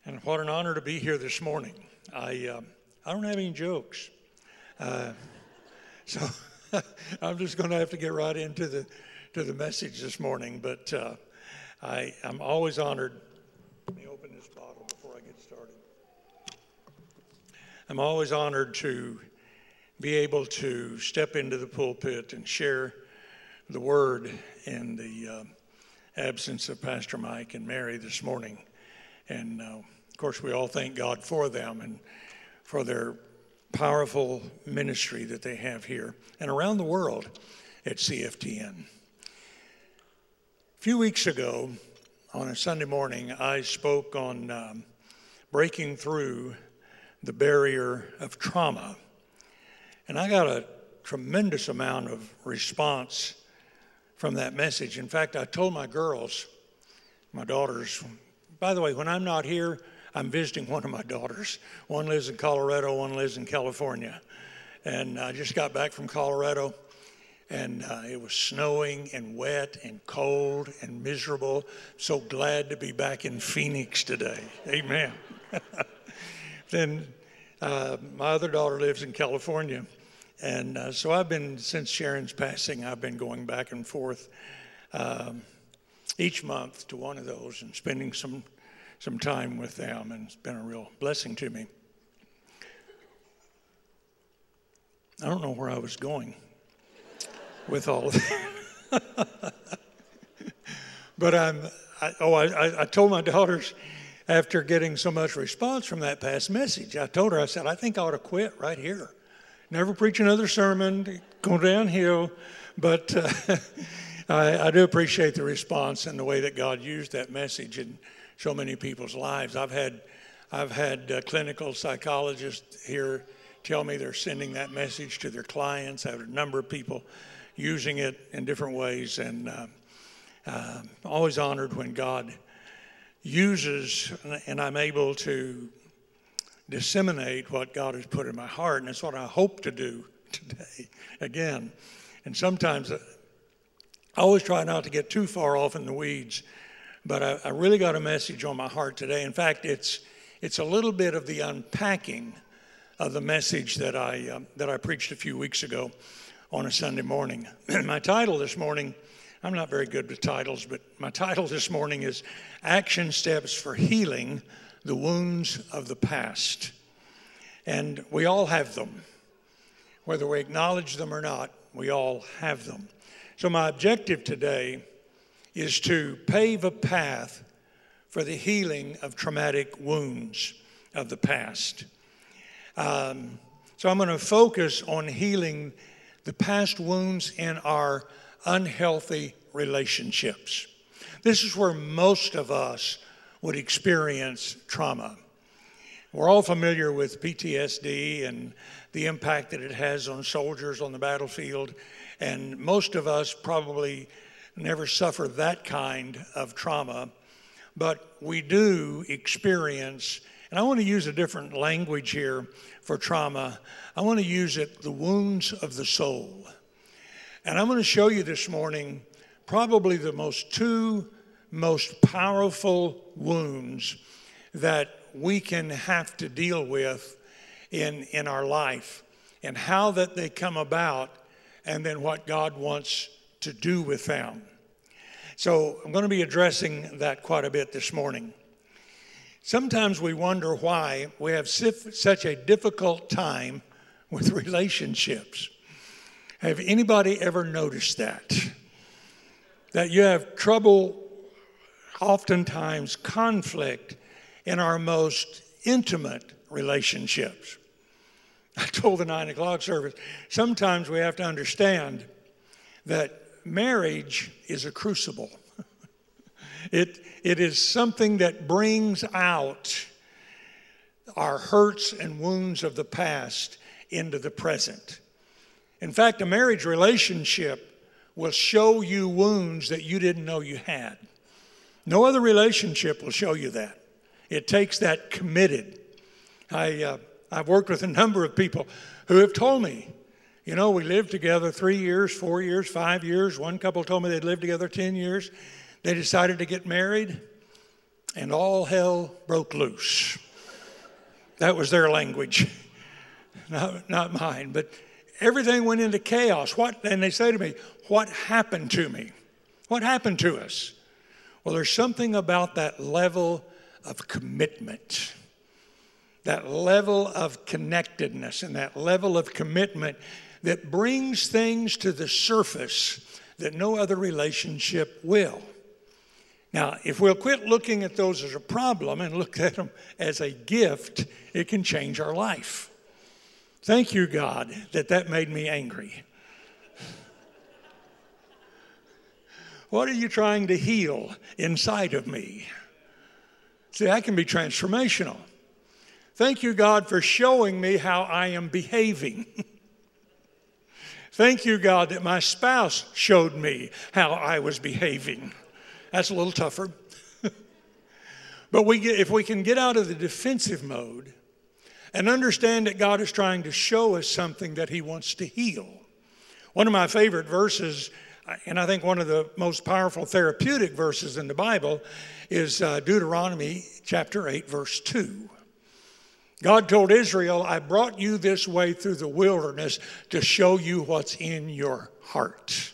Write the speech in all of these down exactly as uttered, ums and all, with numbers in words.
And what an honor to be here this morning. I uh, I don't have any jokes, uh, so I'm just going to have to get right into the to the message this morning. But uh, I I'm always honored. Let me open this bottle before I get started. I'm always honored to be able to step into the pulpit and share the word in the uh, absence of Pastor Mike and Mary this morning. And uh, of course, we all thank God for them and for their powerful ministry that they have here and around the world at C F T N. A few weeks ago, on a Sunday morning, I spoke on um, breaking through the barrier of trauma. And I got a tremendous amount of response from that message. In fact, I told my girls, my daughters, by the way, when I'm not here, I'm visiting one of my daughters. One lives in Colorado, one lives in California. And I just got back from Colorado, and uh, it was snowing and wet and cold and miserable. So glad to be back in Phoenix today. Amen. Then uh, my other daughter lives in California. And uh, so I've been, since Sharon's passing, I've been going back and forth um, each month to one of those and spending some some time with them, and it's been a real blessing to me. I don't know where I was going with all of that. But I'm, I, oh, I, I told my daughters after getting so much response from that past message, I told her, I said, I think I ought to quit right here. Never preach another sermon, go downhill. But uh, I, I do appreciate the response and the way that God used that message in so many people's lives. I've had, I've had uh, clinical psychologists here tell me they're sending that message to their clients. I have a number of people using it in different ways, and uh, uh, always honored when God uses, and I'm able to disseminate what God has put in my heart, and it's what I hope to do today again. And sometimes I always try not to get too far off in the weeds, but I, I really got a message on my heart today. In fact, it's it's a little bit of the unpacking of the message that I uh, that I preached a few weeks ago on a Sunday morning. My title this morning, I'm not very good with titles, but my title this morning is Action Steps for Healing the Wounds of the Past. And we all have them. Whether we acknowledge them or not, we all have them. So my objective today is to pave a path for the healing of traumatic wounds of the past. Um, so I'm going to focus on healing the past wounds in our unhealthy relationships. This is where most of us would experience trauma. We're all familiar with P T S D and the impact that it has on soldiers on the battlefield, and most of us probably never suffer that kind of trauma, but we do experience, and I want to use a different language here for trauma. I want to use it, the wounds of the soul. And I'm going to show you this morning probably the most two most powerful wounds that we can have to deal with in, in our life, and how that they come about, and then what God wants to do with them. So I'm going to be addressing that quite a bit this morning. Sometimes we wonder why we have such a difficult time with relationships. Have anybody ever noticed that? That you have trouble, oftentimes conflict, in our most intimate relationships. I told the nine o'clock service, sometimes we have to understand that marriage is a crucible. It, it is something that brings out our hurts and wounds of the past into the present. In fact, a marriage relationship will show you wounds that you didn't know you had. No other relationship will show you that. It takes that committed. I, uh, I've worked with a number of people who have told me, you know, we lived together three years, four years, five years. One couple told me they'd lived together ten years. They decided to get married. and all hell broke loose. That was their language, not, not mine. But everything went into chaos. What? And they say to me, what happened to me? What happened to us? Well, there's something about that level of commitment, that level of connectedness, and that level of commitment that brings things to the surface that no other relationship will. Now, if we'll quit looking at those as a problem and look at them as a gift, it can change our life. Thank you, God, that that made me angry. What are you trying to heal inside of me? See, that can be transformational. Thank you, God, for showing me how I am behaving. Thank you, God, that my spouse showed me how I was behaving. That's a little tougher. But we get, if we can get out of the defensive mode and understand that God is trying to show us something that he wants to heal. One of my favorite verses, and I think one of the most powerful therapeutic verses in the Bible, is uh, Deuteronomy chapter eight, verse two. God told Israel, I brought you this way through the wilderness to show you what's in your heart.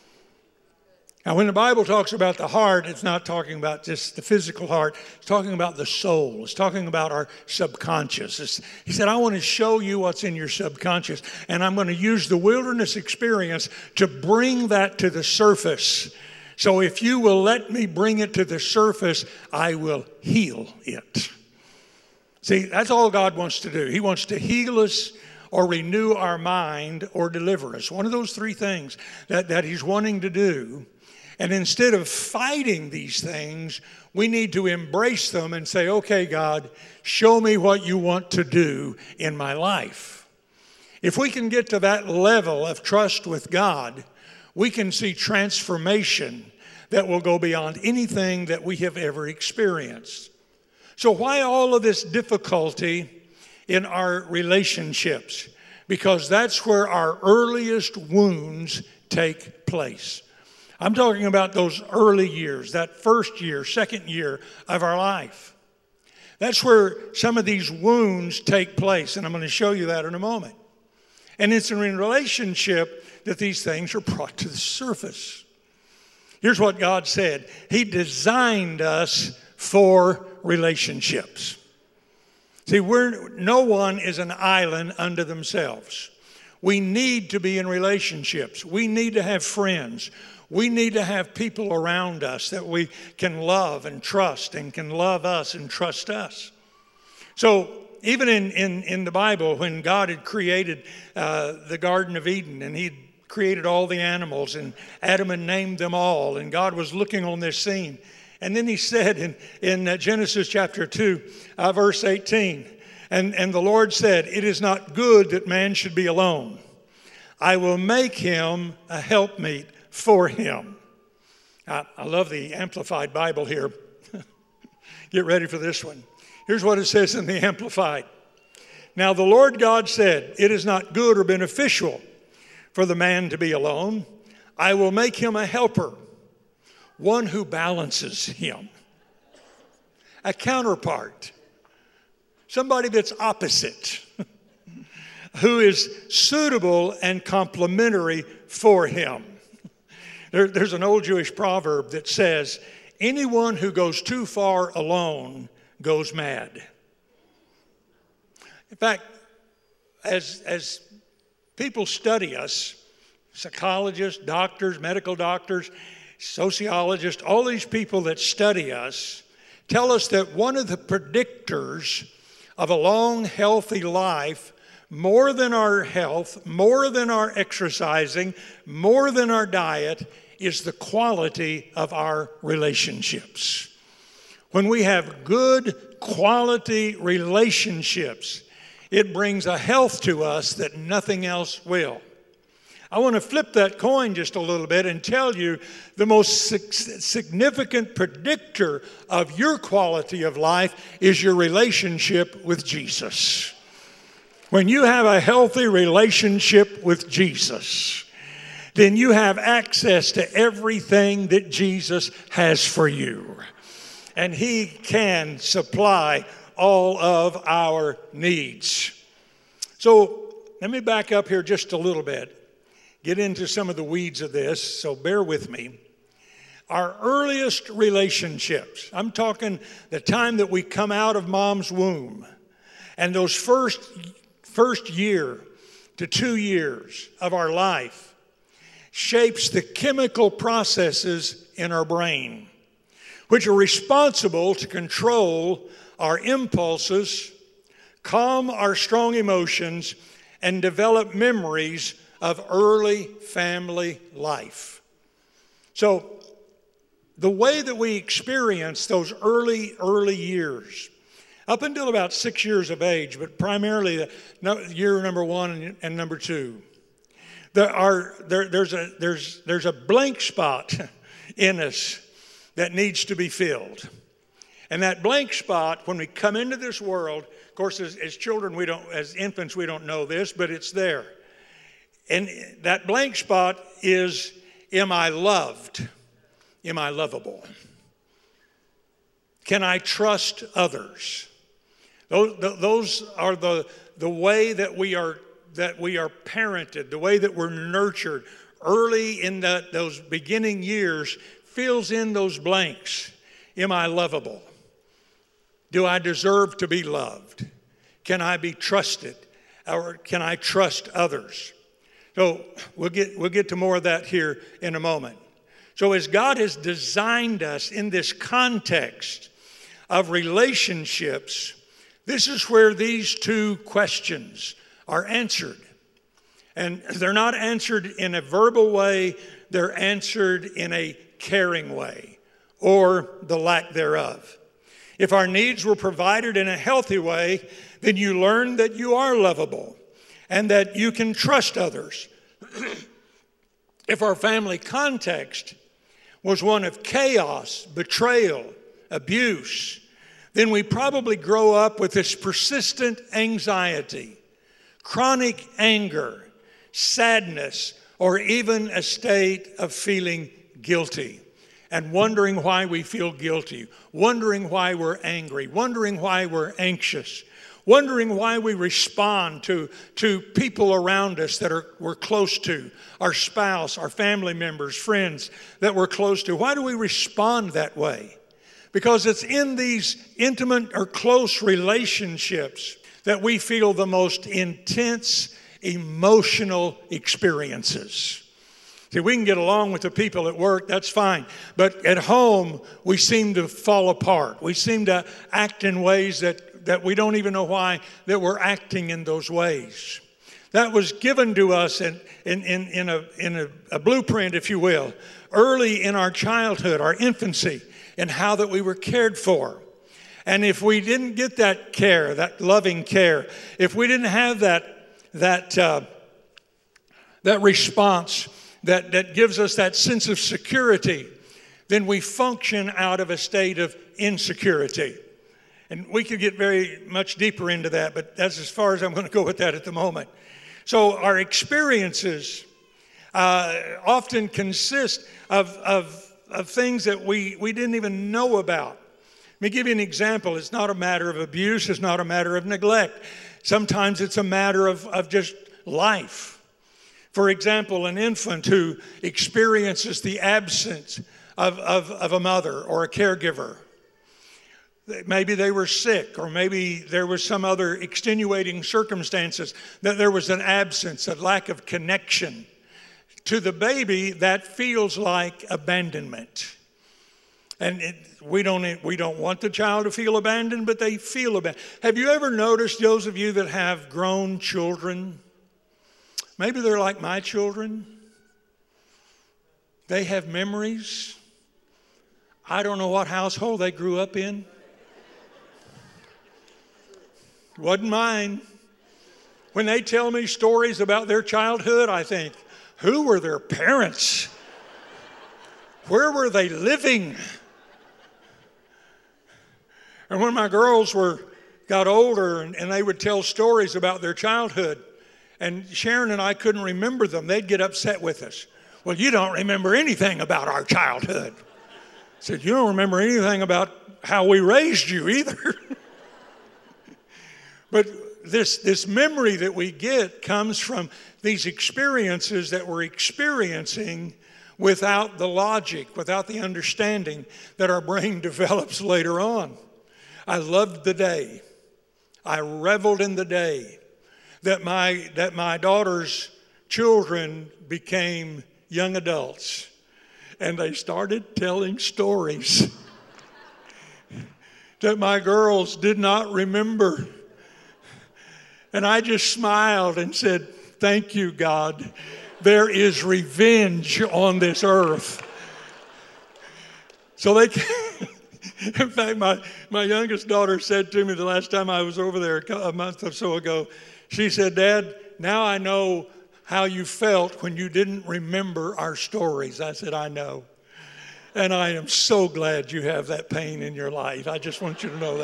Now, when the Bible talks about the heart, it's not talking about just the physical heart. It's talking about the soul. It's talking about our subconscious. It's, he said, I want to show you what's in your subconscious, and I'm going to use the wilderness experience to bring that to the surface. So if you will let me bring it to the surface, I will heal it. See, that's all God wants to do. He wants to heal us or renew our mind or deliver us. One of those three things that, that he's wanting to do. And instead of fighting these things, we need to embrace them and say, okay, God, show me what you want to do in my life. If we can get to that level of trust with God, we can see transformation that will go beyond anything that we have ever experienced. So why all of this difficulty in our relationships? Because that's where our earliest wounds take place. I'm talking about those early years, that first year, second year of our life. That's where some of these wounds take place, and I'm going to show you that in a moment. And it's in relationship that these things are brought to the surface. Here's what God said. He designed us for relationships. See, we're, no one is an island unto themselves. We need to be in relationships. We need to have friends. We need to have people around us that we can love and trust and can love us and trust us. So even in, in, in the Bible, when God had created uh, the Garden of Eden and he'd created all the animals and Adam had named them all and God was looking on this scene. And then he said in, in Genesis chapter two, uh, verse eighteen, and, and the Lord said, it is not good that man should be alone. I will make him a helpmeet for him. I, I love the Amplified Bible here. Get ready for this one. Here's what it says in the Amplified. Now the Lord God said, it is not good or beneficial for the man to be alone. I will make him a helper, one who balances him, a counterpart, somebody that's opposite, who is suitable and complementary for him. There, there's an old Jewish proverb that says, anyone who goes too far alone goes mad. In fact, as, as people study us, psychologists, doctors, medical doctors, sociologists, all these people that study us tell us that one of the predictors of a long, healthy life, more than our health, more than our exercising, more than our diet, is the quality of our relationships. When we have good quality relationships, it brings a health to us that nothing else will. I want to flip that coin just a little bit and tell you the most significant predictor of your quality of life is your relationship with Jesus. When you have a healthy relationship with Jesus, then you have access to everything that Jesus has for you. and He can supply all of our needs. So let me back up here just a little bit, get into some of the weeds of this, so bear with me. Our earliest relationships, I'm talking the time that we come out of mom's womb, and those first, first year to two years of our life shapes the chemical processes in our brain, which are responsible to control our impulses, calm our strong emotions, and develop memories of early family life. So, the way that we experience those early, early years, up until about six years of age, but primarily the no, year number one and, and number two, there are there, there's a there's there's a blank spot in us that needs to be filled, and that blank spot, when we come into this world, of course, as, as children we don't, as infants we don't know this, but it's there, and that blank spot is: am I loved? Am I lovable? Can I trust others? Those, those are the, the way that we are that we are parented, the way that we're nurtured early in the, those beginning years fills in those blanks. Am I lovable? Do I deserve to be loved? Can I be trusted? Or can I trust others? So we'll get, we'll get to more of that here in a moment. So as God has designed us in this context of relationships, this is where these two questions are answered. And they're not answered in a verbal way, they're answered in a caring way, or the lack thereof. If our needs were provided in a healthy way, then you learn that you are lovable and that you can trust others. If our family context was one of chaos, betrayal, abuse, then we probably grow up with this persistent anxiety, chronic anger, sadness, or even a state of feeling guilty and wondering why we feel guilty, wondering why we're angry, wondering why we're anxious, wondering why we respond to, to people around us that are, we're close to, our spouse, our family members, friends that we're close to. Why do we respond that way? Because it's in these intimate or close relationships that we feel the most intense emotional experiences. See, we can get along with the people at work, that's fine. But at home, we seem to fall apart. We seem to act in ways that, that we don't even know why that we're acting in those ways. That was given to us in, in, in, in, a, in a, a blueprint, if you will, early in our childhood, our infancy, and how that we were cared for. And if we didn't get that care, that loving care, if we didn't have that, that, uh, that response that, that gives us that sense of security, then we function out of a state of insecurity. And we could get very much deeper into that, but that's as far as I'm going to go with that at the moment. So our experiences uh, often consist of, of, of things that we, we didn't even know about. Let me give you an example. It's not a matter of abuse. It's not a matter of neglect. Sometimes it's a matter of, of just life. For example, an infant who experiences the absence of, of, of a mother or a caregiver. Maybe they were sick, or maybe there was some other extenuating circumstances, that there was an absence, a lack of connection. To the baby, that feels like abandonment. And it, we don't we don't want the child to feel abandoned, but they feel abandoned. Have you ever noticed, those of you that have grown children, maybe they're like my children, they have memories. I don't know what household they grew up in. Wasn't mine. When they tell me stories about their childhood, I think, who were their parents? Where were they living? And when my girls were got older and, and they would tell stories about their childhood, and Sharon and I couldn't remember them, they'd get upset with us. Well, you don't remember anything about our childhood. said, you don't remember anything about how we raised you either. But this, this memory that we get comes from these experiences that we're experiencing without the logic, without the understanding that our brain develops later on. I loved the day. I reveled in the day that my, that my daughter's children became young adults. And they started telling stories that my girls did not remember. And I just smiled and said, thank you, God. There is revenge on this earth. So they, in fact, my, my youngest daughter said to me the last time I was over there a month or so ago, she said, Dad, now I know how you felt when you didn't remember our stories. I said, I know. And I am so glad you have that pain in your life. I just want you to know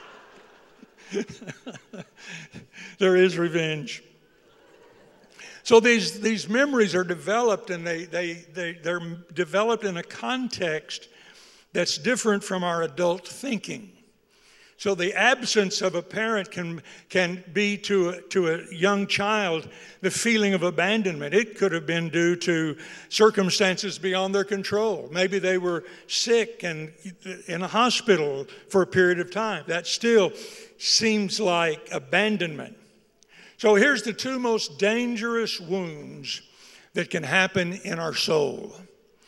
that. There is revenge. So these, these memories are developed, and they, they, they, they're developed in a context that's different from our adult thinking. So the absence of a parent can, can be to a, to a young child the feeling of abandonment. It could have been due to circumstances beyond their control. Maybe they were sick and in a hospital for a period of time. That still seems like abandonment. So here's the two most dangerous wounds that can happen in our soul.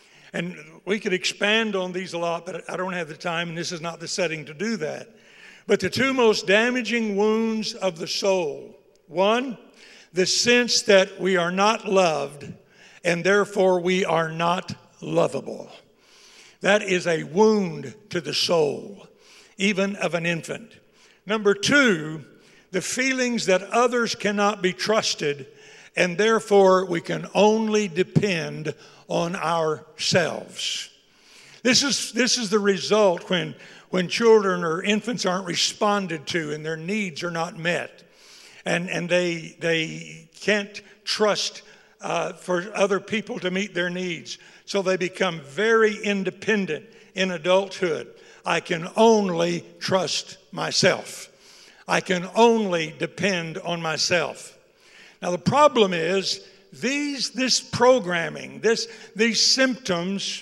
And we could expand on these a lot, but I don't have the time, and this is not the setting to do that. But the two most damaging wounds of the soul. One, the sense that we are not loved and therefore we are not lovable. That is a wound to the soul, even of an infant. Number two, the feelings that others cannot be trusted and therefore we can only depend on ourselves. This is, this is the result when when children or infants aren't responded to and their needs are not met. And, and they, they can't trust uh, for other people to meet their needs. So they become very independent in adulthood. I can only trust myself. I can only depend on myself. Now the problem is these, this programming, this, these symptoms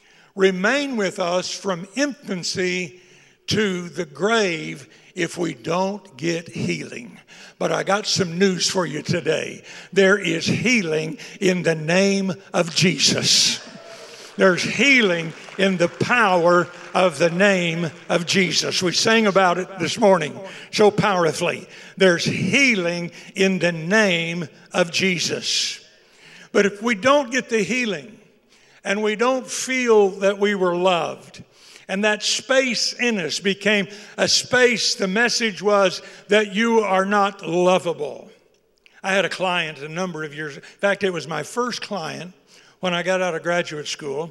remain with us from infancy to the grave if we don't get healing. But I got some news for you today. There is healing in the name of Jesus. There's healing in the power of the name of Jesus. We sang about it this morning so powerfully. There's healing in the name of Jesus. But if we don't get the healing, and we don't feel that we were loved, and that space in us became a space, the message was that you are not lovable. I had a client a number of years, in fact, it was my first client when I got out of graduate school.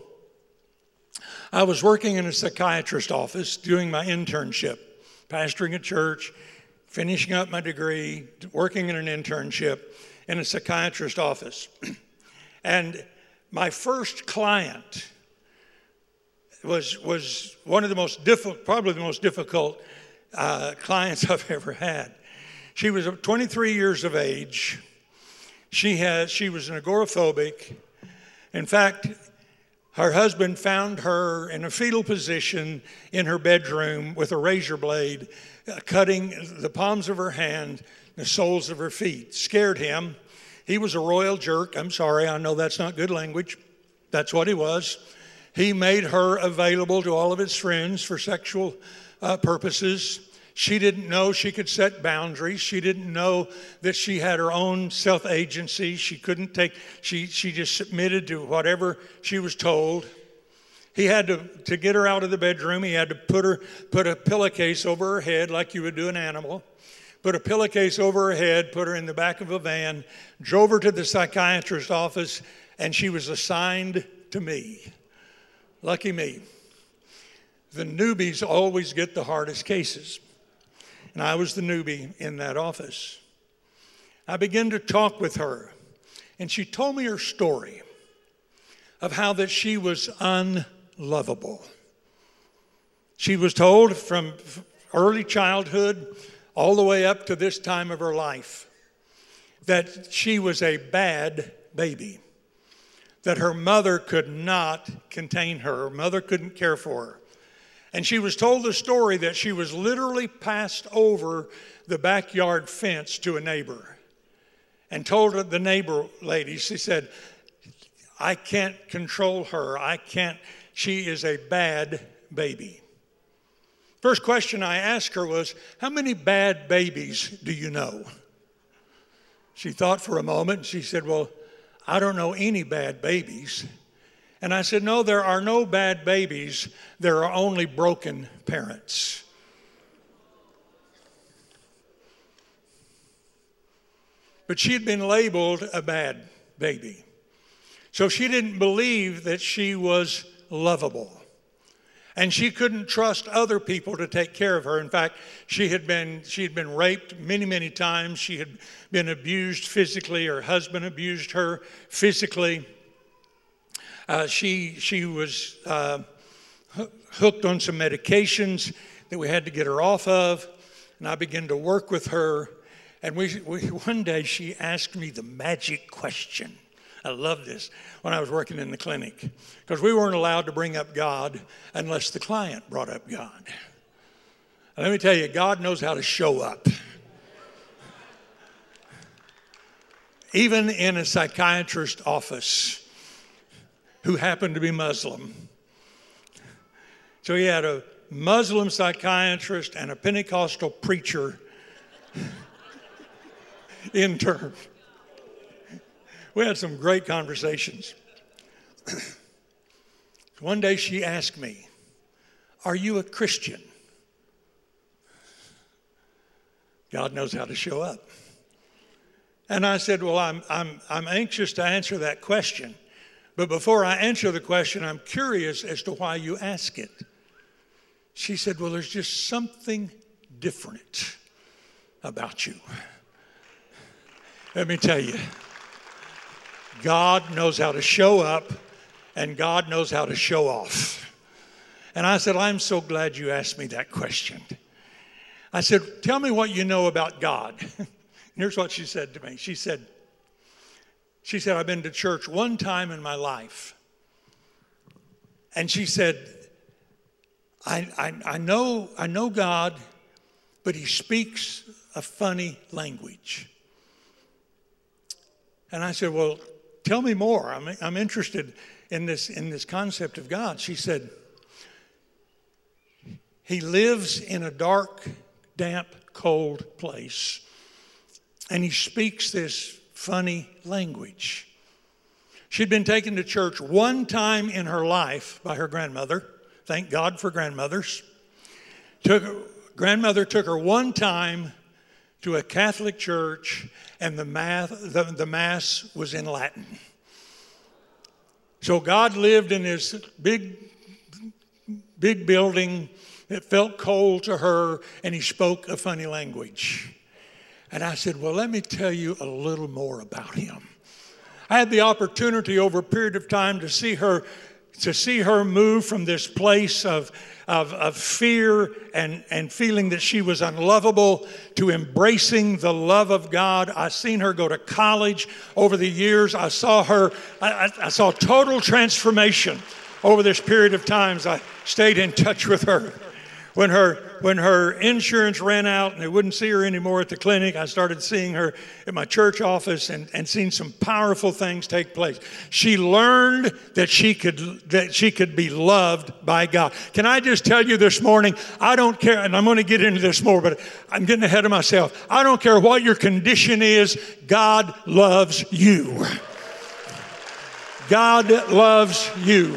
I was working in a psychiatrist's office doing my internship, pastoring a church, finishing up my degree, working in an internship in a psychiatrist's office. And my first client was, was one of the most difficult, probably the most difficult uh, clients I've ever had. She was twenty-three years of age. She, has, she was an agoraphobic. In fact, her husband found her in a fetal position in her bedroom with a razor blade, uh, cutting the palms of her hand, the soles of her feet. Scared him. He was a royal jerk. I'm sorry, I know that's not good language. That's what he was. He made her available to all of his friends for sexual uh, purposes. She didn't know she could set boundaries. She didn't know that she had her own self-agency. She couldn't take, she, she just submitted to whatever she was told. He had to, to get her out of the bedroom, he had to put her, put a pillowcase over her head like you would do an animal. Put a pillowcase over her head, put her in the back of a van, drove her to the psychiatrist's office, and she was assigned to me. Lucky me. The newbies always get the hardest cases. And I was the newbie in that office. I began to talk with her, and she told me her story of how that she was unlovable. She was told from early childhood all the way up to this time of her life that she was a bad baby, that her mother could not contain her. Her mother couldn't care for her. And she was told the story that she was literally passed over the backyard fence to a neighbor and told the neighbor lady, she said, I can't control her. I can't, she is a bad baby. First question I asked her was, how many bad babies do you know? She thought for a moment and she said, well, I don't know any bad babies. And I said, no, there are no bad babies. There are only broken parents. But she had been labeled a bad baby. So she didn't believe that she was lovable. And she couldn't trust other people to take care of her. In fact, she had been she had been raped many, many times. She had been abused physically. Her husband abused her physically. Uh, she she was uh, hooked on some medications that we had to get her off of. And I began to work with her. And we, we one day she asked me the magic question. I love this when I was working in the clinic because we weren't allowed to bring up God unless the client brought up God. And let me tell you, God knows how to show up. Even in a psychiatrist's office who happened to be Muslim. So he had a Muslim psychiatrist and a Pentecostal preacher intern. We had some great conversations. One day she asked me, are you a Christian? God knows how to show up. And I said, well, I'm, I'm, I'm anxious to answer that question. But before I answer the question, I'm curious as to why you ask it. She said, well, there's just something different about you. Let me tell you. God knows how to show up, and God knows how to show off. And I said, I'm so glad you asked me that question. I said, tell me what you know about God. Here's what she said to me. She said, she said, I've been to church one time in my life. And she said, I, I, I know, I know God, but he speaks a funny language. And I said, well, tell me more. I'm, I'm interested in this, in this concept of God. She said, he lives in a dark, damp, cold place. And he speaks this funny language. She'd been taken to church one time in her life by her grandmother. Thank God for grandmothers. Took, grandmother took her one time to a Catholic church, and the, math, the, the Mass was in Latin. So God lived in this big, big building that felt cold to her, and he spoke a funny language. And I said, well, let me tell you a little more about him. I had the opportunity over a period of time to see her, to see her move from this place of Of, of fear and, and feeling that she was unlovable to embracing the love of God. I seen her go to college over the years. I saw her, I, I saw total transformation over this period of times. I stayed in touch with her. When her when her insurance ran out and they wouldn't see her anymore at the clinic, I started seeing her at my church office and, and seeing some powerful things take place. She learned that she could that she could be loved by God. Can I just tell you this morning, I don't care, and I'm going to get into this more, but I'm getting ahead of myself. I don't care what your condition is, God loves you. God loves you.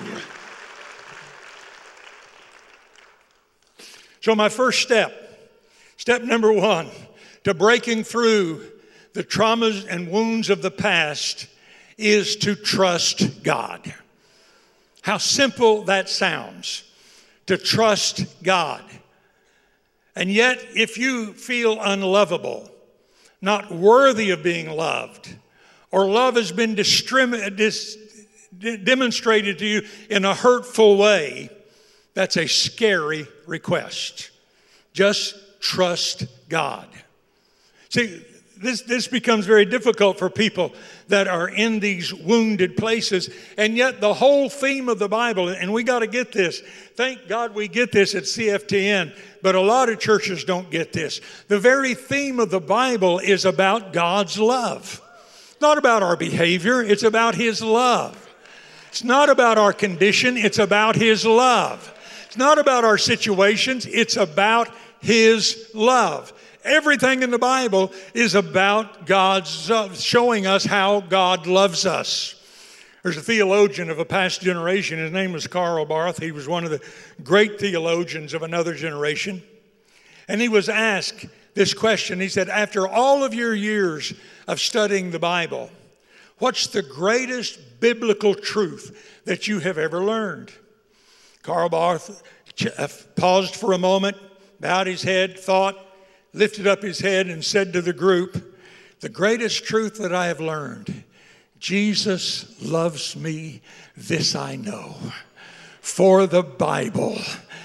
So my first step, step number one, to breaking through the traumas and wounds of the past is to trust God. How simple that sounds, to trust God. And yet, if you feel unlovable, not worthy of being loved, or love has been distrim- dis- demonstrated to you in a hurtful way, That's a scary request. Just trust God. See, this, this becomes very difficult for people that are in these wounded places. And yet the whole theme of the Bible, and we got to get this. Thank God we get this at C F T N, but a lot of churches don't get this. The very theme of the Bible is about God's love. It's not about our behavior, it's about His love. It's not about our condition, it's about His love. It's not about our situations, it's about His love. Everything in the Bible is about God's uh, showing us how God loves us. There's a theologian of a past generation. His name was Karl Barth. He was one of the great theologians of another generation. And he was asked this question. He said, after all of your years of studying the Bible, what's the greatest biblical truth that you have ever learned? Karl Barth paused for a moment, bowed his head, thought, lifted up his head and said to the group, the greatest truth that I have learned, Jesus loves me, this I know, for the Bible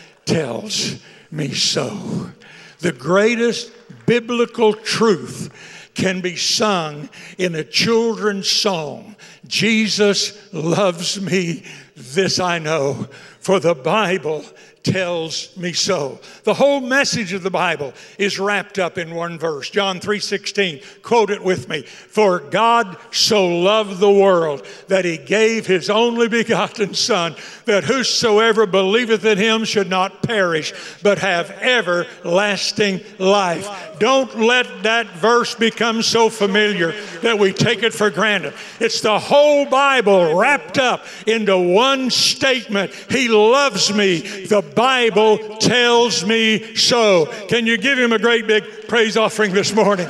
tells me so. The greatest biblical truth can be sung in a children's song. Jesus loves me, this I know, for the Bible tells me so. The whole message of the Bible is wrapped up in one verse. John three sixteen, quote it with me. For God so loved the world that He gave His only begotten Son, that whosoever believeth in Him should not perish, but have everlasting life. Don't let that verse become so familiar that we take it for granted. It's the whole Bible wrapped up into one statement. He loves me. The Bible tells me so. Can you give Him a great big praise offering this morning?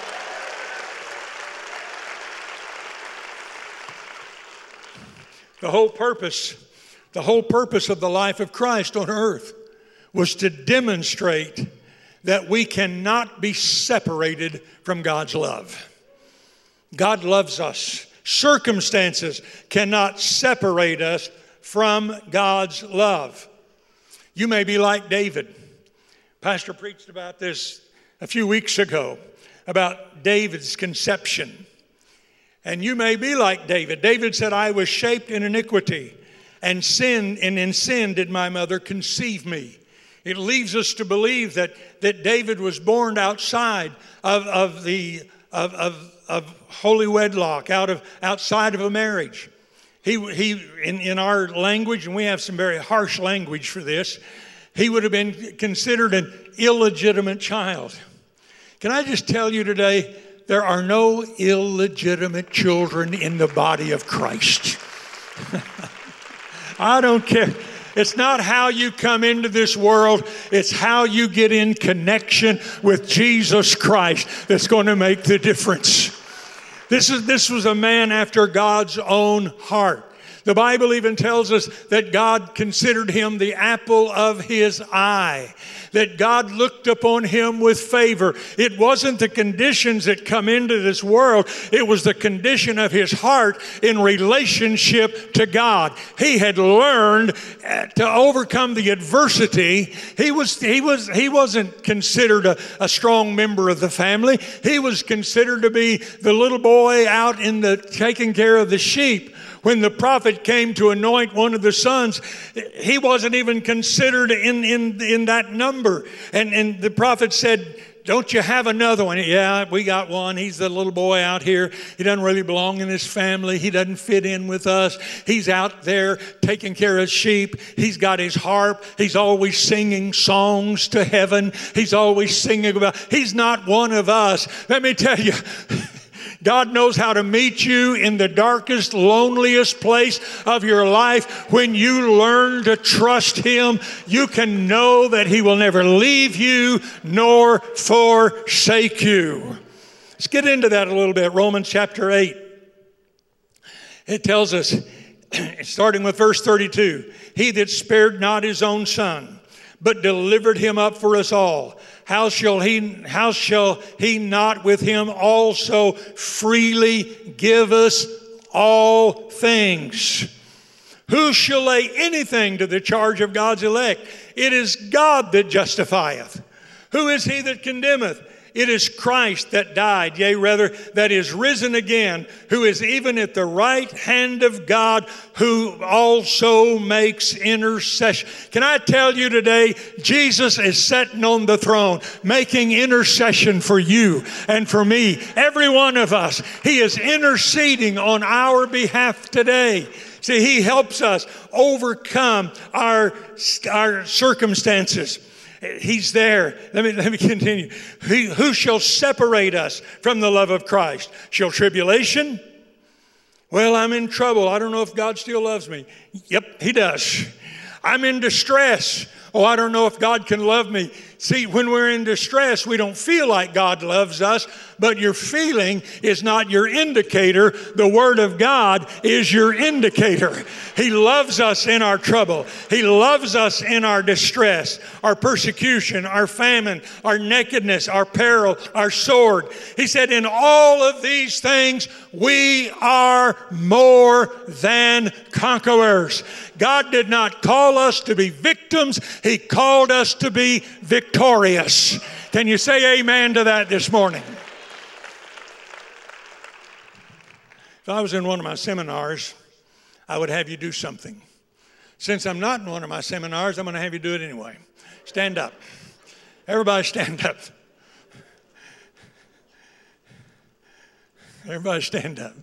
The whole purpose, the whole purpose of the life of Christ on earth was to demonstrate that we cannot be separated from God's love. God loves us. Circumstances cannot separate us from God's love. You may be like David. Pastor preached about this a few weeks ago, about David's conception. And you may be like David. David said, I was shaped in iniquity, and sin, and in sin did my mother conceive me. It leaves us to believe that, that David was born outside of, of the of, of, of holy wedlock, out of outside of a marriage. He, he in, in our language, and we have some very harsh language for this, he would have been considered an illegitimate child. Can I just tell you today, there are no illegitimate children in the body of Christ. I don't care. It's not how you come into this world. It's how you get in connection with Jesus Christ that's going to make the difference. This is this was a man after God's own heart. The Bible even tells us that God considered him the apple of His eye, that God looked upon him with favor. It wasn't the conditions that come into this world. It was the condition of his heart in relationship to God. He had learned to overcome the adversity. He was he was he wasn't considered a, a strong member of the family. He was considered to be the little boy out in the taking care of the sheep. When the prophet came to anoint one of the sons, he wasn't even considered in, in, in that number. And, and the prophet said, don't you have another one? Yeah, we got one. He's the little boy out here. He doesn't really belong in his family. He doesn't fit in with us. He's out there taking care of sheep. He's got his harp. He's always singing songs to heaven. He's always singing about, he's not one of us. Let me tell you, God knows how to meet you in the darkest, loneliest place of your life. When you learn to trust Him, you can know that He will never leave you nor forsake you. Let's get into that a little bit. Romans chapter eight. It tells us, starting with verse thirty-two, He that spared not His own Son, but delivered Him up for us all, How shall he, how shall he not with Him also freely give us all things? Who shall lay anything to the charge of God's elect? It is God that justifieth. Who is he that condemneth? It is Christ that died, yea, rather, that is risen again, who is even at the right hand of God, who also makes intercession. Can I tell you today, Jesus is sitting on the throne, making intercession for you and for me, every one of us. He is interceding on our behalf today. See, he helps us overcome our, our circumstances. He's there. Let me, let me continue. He, who shall separate us from the love of Christ? Shall tribulation? Well, I'm in trouble. I don't know if God still loves me. Yep, he does. I'm in distress. Oh, I don't know if God can love me. See, when we're in distress, we don't feel like God loves us, but your feeling is not your indicator. The Word of God is your indicator. He loves us in our trouble. He loves us in our distress, our persecution, our famine, our nakedness, our peril, our sword. He said, in all of these things, we are more than conquerors. God did not call us to be victims. He called us to be victorious. Can you say amen to that this morning? If I was in one of my seminars, I would have you do something. Since I'm not in one of my seminars, I'm going to have you do it anyway. Stand up. Everybody stand up. Everybody stand up.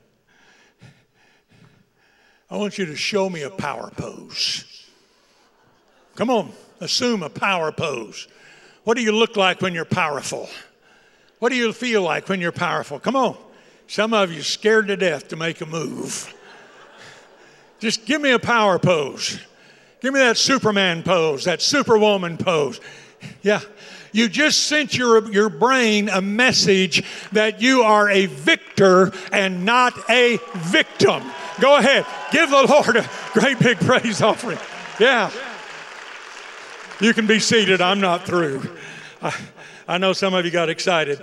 I want you to show me a power pose. Come on, assume a power pose. What do you look like when you're powerful? What do you feel like when you're powerful? Come on. Some of you are scared to death to make a move. Just give me a power pose. Give me that Superman pose, that Superwoman pose. Yeah. You just sent your, your brain a message that you are a victor and not a victim. Go ahead. Give the Lord a great big praise offering. Yeah. You can be seated. I'm not through. I, I know some of you got excited.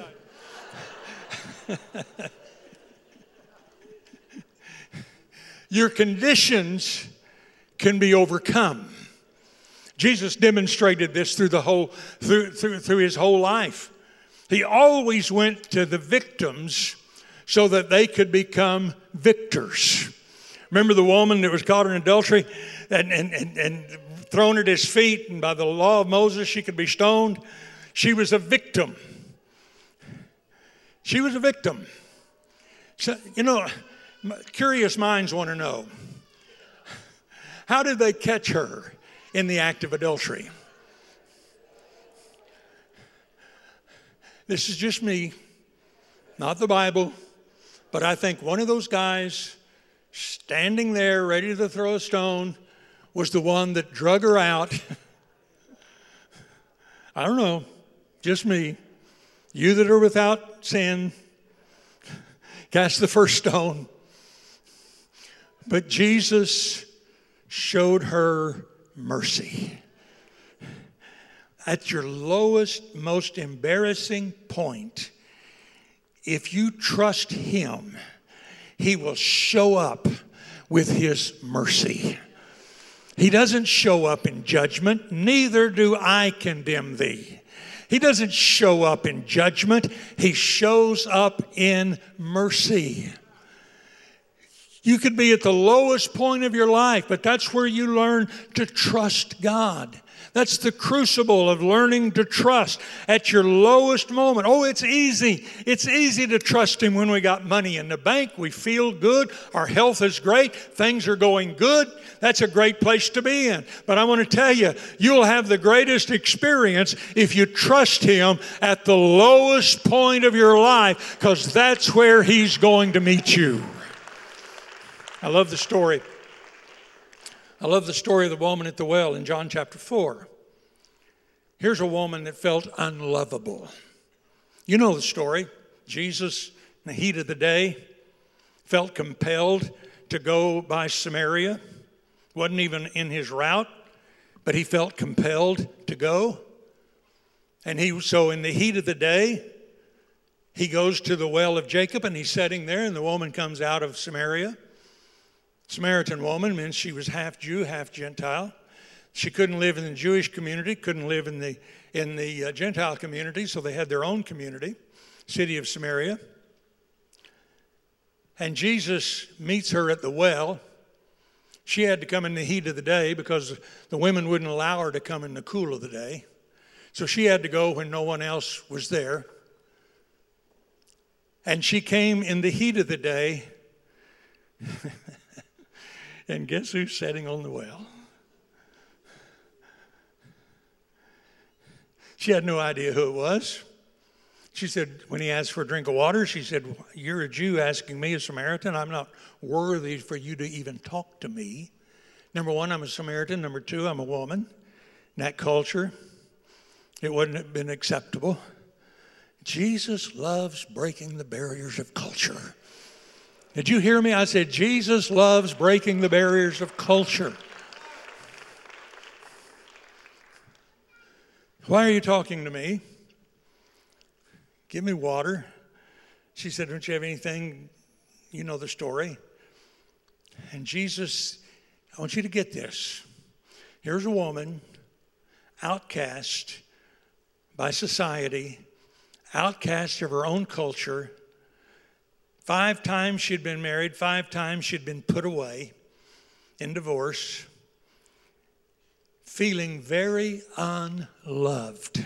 Your conditions can be overcome. Jesus demonstrated this through the whole through, through through his whole life. He always went to the victims so that they could become victors. Remember the woman that was caught in adultery and, and, and, and thrown at his feet, and by the law of Moses she could be stoned? She was a victim. She was a victim. So, you know, curious minds want to know, how did they catch her in the act of adultery? This is just me, not the Bible, but I think one of those guys standing there ready to throw a stone was the one that drug her out. I don't know, just me. You that are without sin, cast the first stone. But Jesus showed her mercy. At your lowest, most embarrassing point, if you trust him, he will show up with his mercy. He doesn't show up in judgment, neither do I condemn thee. He doesn't show up in judgment, he shows up in mercy. You could be at the lowest point of your life, but that's where you learn to trust God. That's the crucible of learning to trust at your lowest moment. Oh, it's easy. It's easy to trust him when we got money in the bank. We feel good. Our health is great. Things are going good. That's a great place to be in. But I want to tell you, you'll have the greatest experience if you trust him at the lowest point of your life, because that's where he's going to meet you. I love the story. I love the story of the woman at the well in John chapter four. Here's a woman that felt unlovable. You know the story. Jesus, in the heat of the day, felt compelled to go by Samaria. Wasn't even in his route, but he felt compelled to go. And he so in the heat of the day, he goes to the well of Jacob, and he's sitting there, and the woman comes out of Samaria. Samaritan woman means she was half Jew, half Gentile. She couldn't live in the Jewish community, couldn't live in the in the uh, Gentile community, so they had their own community, city of Samaria. And Jesus meets her at the well. She had to come in the heat of the day because the women wouldn't allow her to come in the cool of the day. So she had to go when no one else was there. And she came in the heat of the day. And guess who's sitting on the well? She had no idea who it was. She said, when he asked for a drink of water, she said, "You're a Jew asking me, a Samaritan. I'm not worthy for you to even talk to me." Number one, I'm a Samaritan. Number two, I'm a woman. In that culture, it wouldn't have been acceptable. Jesus loves breaking the barriers of culture. Did you hear me? I said, Jesus loves breaking the barriers of culture. Why are you talking to me? Give me water. She said, don't you have anything? You know the story. And Jesus, I want you to get this. Here's a woman, outcast by society, outcast of her own culture. Five times she'd been married, five times she'd been put away in divorce, feeling very unloved.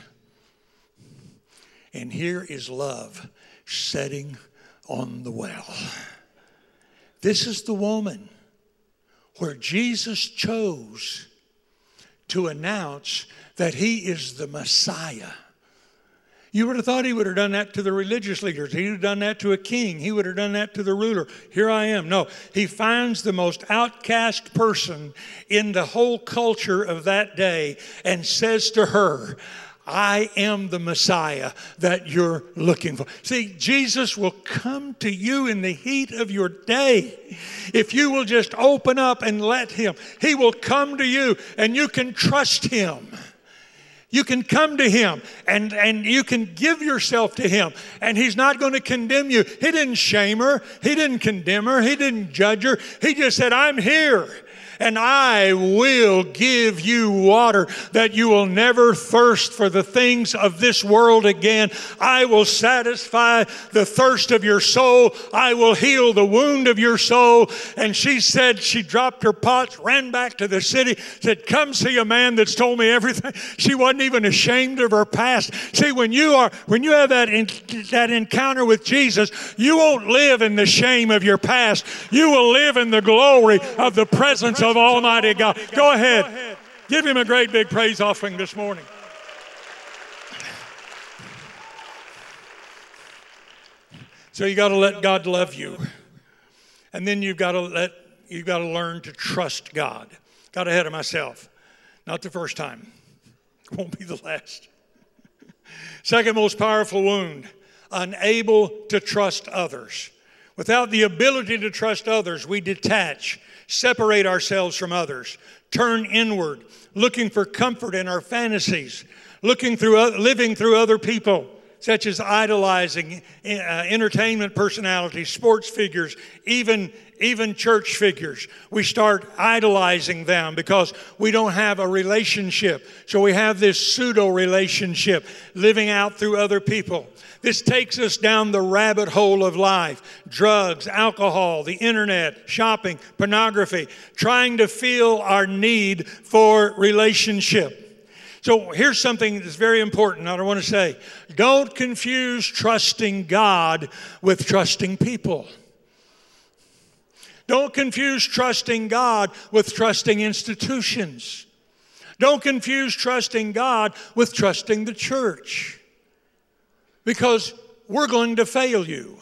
And here is love setting on the well. This is the woman where Jesus chose to announce that he is the Messiah. You would have thought he would have done that to the religious leaders. He would have done that to a king. He would have done that to the ruler. Here I am. No, he finds the most outcast person in the whole culture of that day and says to her, I am the Messiah that you're looking for. See, Jesus will come to you in the heat of your day. If you will just open up and let him, he will come to you and you can trust him. You can come to him and, and you can give yourself to him. And he's not going to condemn you. He didn't shame her. He didn't condemn her. He didn't judge her. He just said, I'm here. And I will give you water that you will never thirst for the things of this world again. I will satisfy the thirst of your soul. I will heal the wound of your soul. And she said, she dropped her pots, ran back to the city, said, come see a man that's told me everything. She wasn't even ashamed of her past. See, when you are, when you have that, in, that encounter with Jesus, you won't live in the shame of your past. You will live in the glory of the presence of Almighty God. Go ahead. Give him a great big praise offering this morning. So you got to let God love you. And then you've got to let you've got to learn to trust God. Got ahead of myself. Not the first time. Won't be the last. Second most powerful wound, unable to trust others. Without the ability to trust others, we detach, separate ourselves from others, turn inward, looking for comfort in our fantasies, looking through, living through other people, such as idolizing uh, entertainment personalities, sports figures, even, even church figures. We start idolizing them because we don't have a relationship. So we have this pseudo relationship, living out through other people. This takes us down the rabbit hole of life. Drugs, alcohol, the internet, shopping, pornography, trying to feel our need for relationship. So here's something that's very important. I want to say, don't confuse trusting God with trusting people. Don't confuse trusting God with trusting institutions. Don't confuse trusting God with trusting the church. Because we're going to fail you.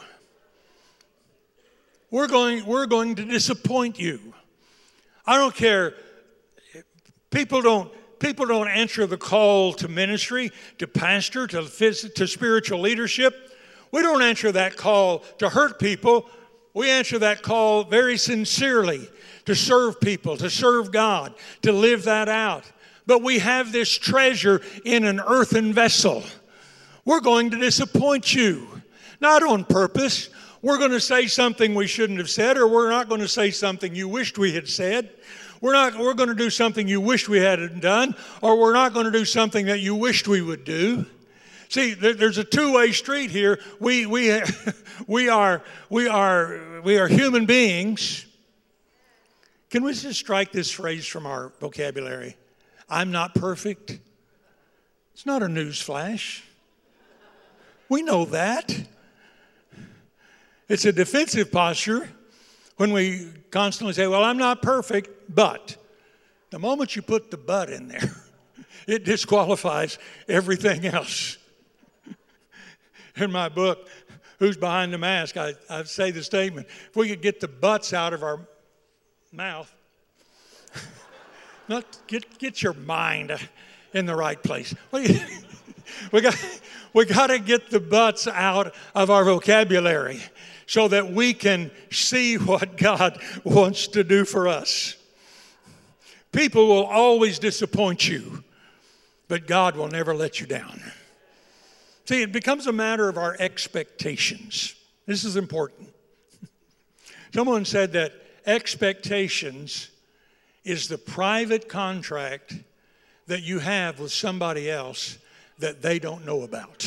We're going, we're going to disappoint you. I don't care. People don't, people don't answer the call to ministry, to pastor, to, phys- to spiritual leadership. We don't answer that call to hurt people. We answer that call very sincerely to serve people, to serve God, to live that out. But we have this treasure in an earthen vessel. We're going to disappoint you, not on purpose. We're going to say something we shouldn't have said, or we're not going to say something you wished we had said. We're not. We're going to do something you wished we hadn't done, or we're not going to do something that you wished we would do. See, there's a two-way street here. We we we are we are we are human beings. Can we just strike this phrase from our vocabulary? I'm not perfect. It's not a news flash. We know that. It's a defensive posture when we constantly say, well, I'm not perfect, but. The moment you put the but in there, it disqualifies everything else. In my book, Who's Behind the Mask, I, I say the statement, if we could get the buts out of our mouth, not get get your mind in the right place. We got we got to get the buts out of our vocabulary so that we can see what God wants to do for us. People will always disappoint you, but God will never let you down. See, it becomes a matter of our expectations. This is important. Someone said that expectations is the private contract that you have with somebody else that they don't know about.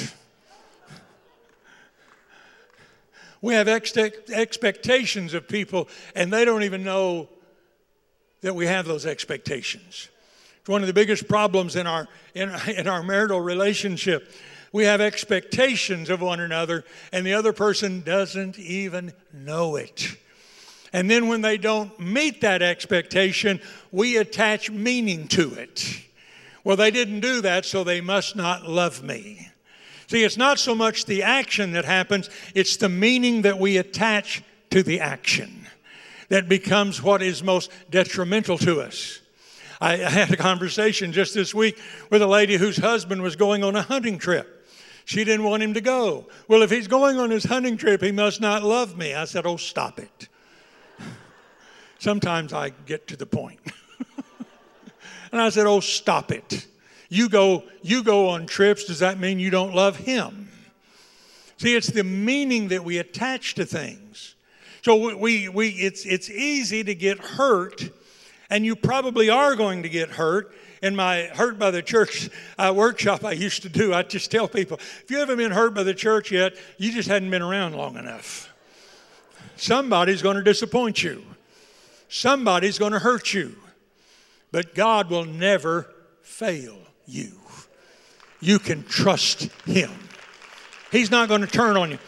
We have ex- expectations of people, and they don't even know that we have those expectations. It's one of the biggest problems in our in, in our marital relationship. We have expectations of one another, and the other person doesn't even know it. And then when they don't meet that expectation, we attach meaning to it. Well, they didn't do that, so they must not love me. See, it's not so much the action that happens, it's the meaning that we attach to the action that becomes what is most detrimental to us. I, I had a conversation just this week with a lady whose husband was going on a hunting trip. She didn't want him to go. Well, if he's going on his hunting trip, he must not love me. I said, oh, stop it. Sometimes I get to the point. And I said, oh, stop it. You go, you go on trips. Does that mean you don't love him? See, it's the meaning that we attach to things. So we, we, it's, it's easy to get hurt, and you probably are going to get hurt. In my Hurt by the Church uh, workshop I used to do, I just tell people, if you haven't been hurt by the church yet, you just hadn't been around long enough. Somebody's going to disappoint you. Somebody's going to hurt you. But God will never fail you. You can trust him. He's not going to turn on you.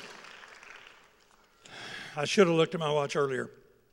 I should have looked at my watch earlier.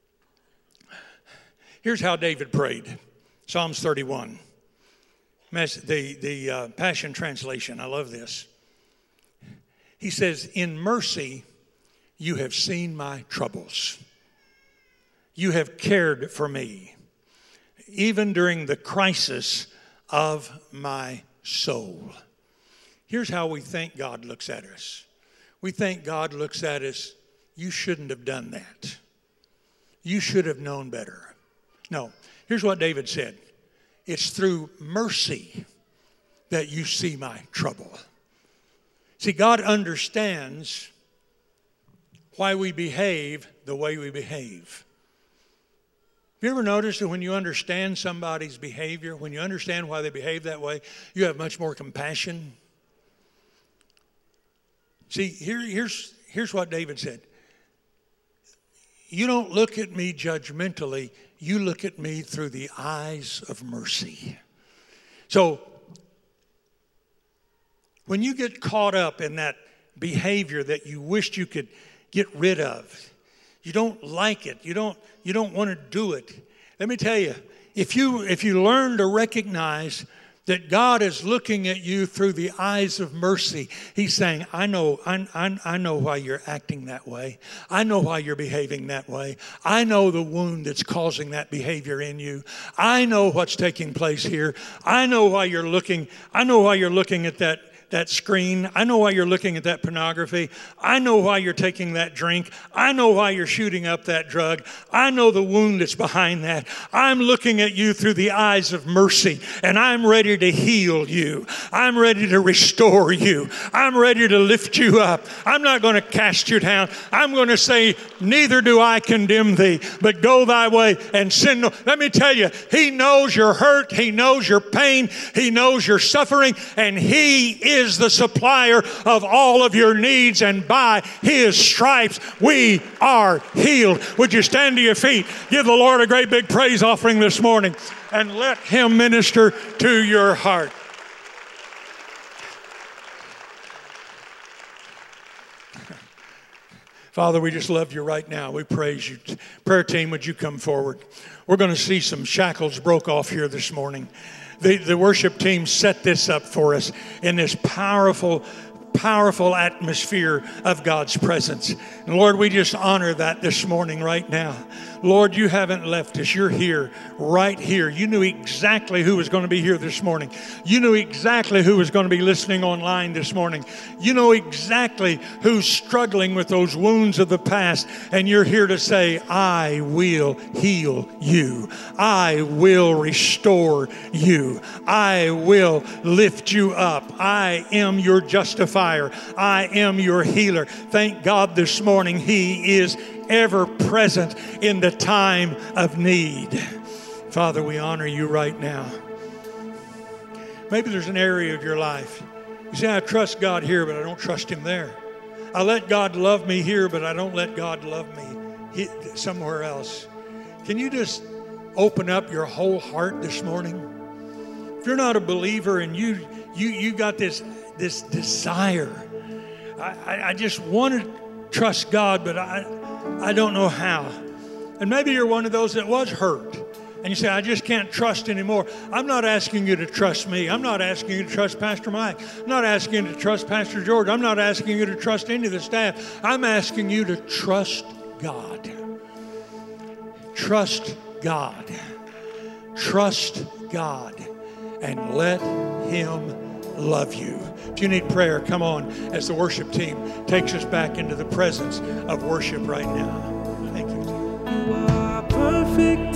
Here's how David prayed. Psalms thirty-one. The, the uh, Passion Translation. I love this. He says, in mercy, you have seen my troubles. You have cared for me, even during the crisis of my soul. Here's how we think God looks at us. We think God looks at us, you shouldn't have done that. You should have known better. No, here's what David said. It's through mercy that you see my trouble. See, God understands why we behave the way we behave. Have you ever noticed that when you understand somebody's behavior, when you understand why they behave that way, you have much more compassion? See, here, here's, here's what David said. You don't look at me judgmentally. You look at me through the eyes of mercy. So, when you get caught up in that behavior that you wished you could get rid of, you don't like it, you don't, you don't want to do it. Let me tell you, if you, if you learn to recognize that God is looking at you through the eyes of mercy. He's saying, I know, I, I, I know why you're acting that way. I know why you're behaving that way. I know the wound that's causing that behavior in you. I know what's taking place here. I know why you're looking, I know why you're looking at that, that screen. I know why you're looking at that pornography. I know why you're taking that drink. I know why you're shooting up that drug. I know the wound that's behind that. I'm looking at you through the eyes of mercy, and I'm ready to heal you. I'm ready to restore you. I'm ready to lift you up. I'm not going to cast you down. I'm going to say, neither do I condemn thee, but go thy way and sin no. Let me tell you, He knows your hurt. He knows your pain. He knows your suffering, and He is the supplier of all of your needs, and by His stripes we are healed. Would you stand to your feet? Give the Lord a great big praise offering this morning, and let Him minister to your heart. Father, we just love you right now. We praise you. Prayer team, would you come forward? We're going to see some shackles broke off here this morning. The, the worship team set this up for us in this powerful, powerful atmosphere of God's presence. And Lord, we just honor that this morning right now. Lord, you haven't left us. You're here, right here. You knew exactly who was going to be here this morning. You knew exactly who was going to be listening online this morning. You know exactly who's struggling with those wounds of the past. And you're here to say, I will heal you. I will restore you. I will lift you up. I am your justifier. I am your healer. Thank God this morning He is ever present in the time of need. Father, we honor you right now. Maybe there's an area of your life. You say, I trust God here, but I don't trust Him there. I let God love me here, but I don't let God love me somewhere else. Can you just open up your whole heart this morning? If you're not a believer and you you you got this this desire, I, I, I just want to trust God, but I I don't know how. And maybe you're one of those that was hurt. And you say, I just can't trust anymore. I'm not asking you to trust me. I'm not asking you to trust Pastor Mike. I'm not asking you to trust Pastor George. I'm not asking you to trust any of the staff. I'm asking you to trust God. Trust God. Trust God. And let Him love you. If you need prayer, come on as the worship team takes us back into the presence of worship right now. Thank you. You are perfect.